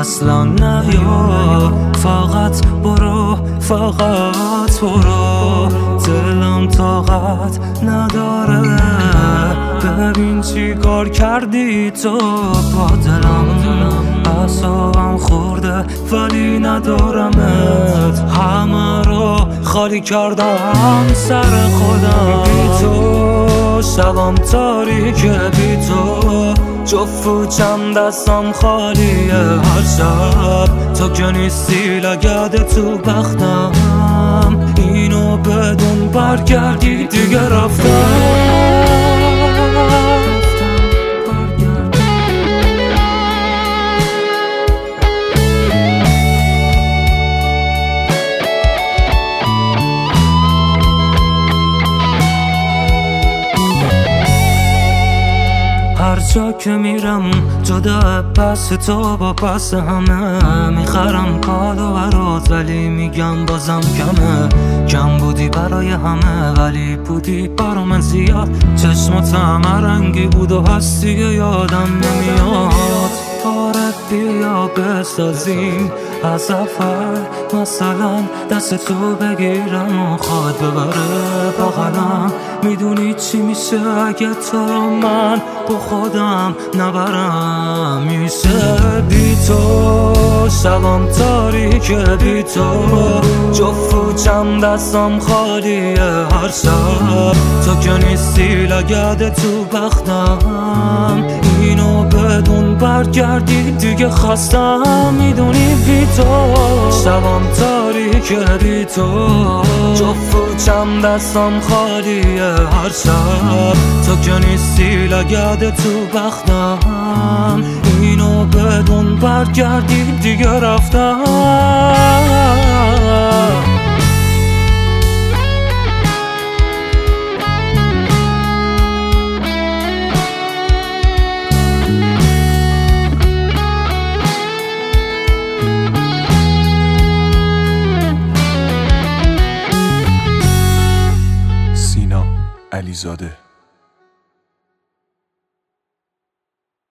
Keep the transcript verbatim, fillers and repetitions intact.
اصلا نیا، فقط برو فقط برو، دلم طاقت نداره. ببین چی کار کردی تو با دلم، اعصابم خورده ولی ندارمت. همه رو خالی کردم سر خودم، بی تو شبم تاریکه، بی تو جفوچم دستم خالیه. هر شب تو که نیستی لگده تو بختم، اینو بدون برگردی دیگه رفتم. هر جا که میرم جدا پس تو با پس همه، میخرم کادو برات ولی میگم بازم کمه. کم بودی برای همه ولی بودی برا من زیاد. چشمات همه رنگی بود و هستی یادم نمیاد. آره بیا بسازیم از اول، مثلا دست تو بگیرم و خواد ببره بغلم. میدونی چی میشه اگه تو من با خودم نبرم. میشه بی تو شبم تاریکه، بی تو جفوچم دستم خالیه. هر شب تو که نیستی لگده تو بختم، اینو بدون برگردی دیگه خستم. میدونی بی تو شبم تاریکه، بی تو جفوچم دستم خالیه. هر شب تو که نیستی لگده تو بختم، اینو بدون برگردی دیگه رفتم. علیزاده.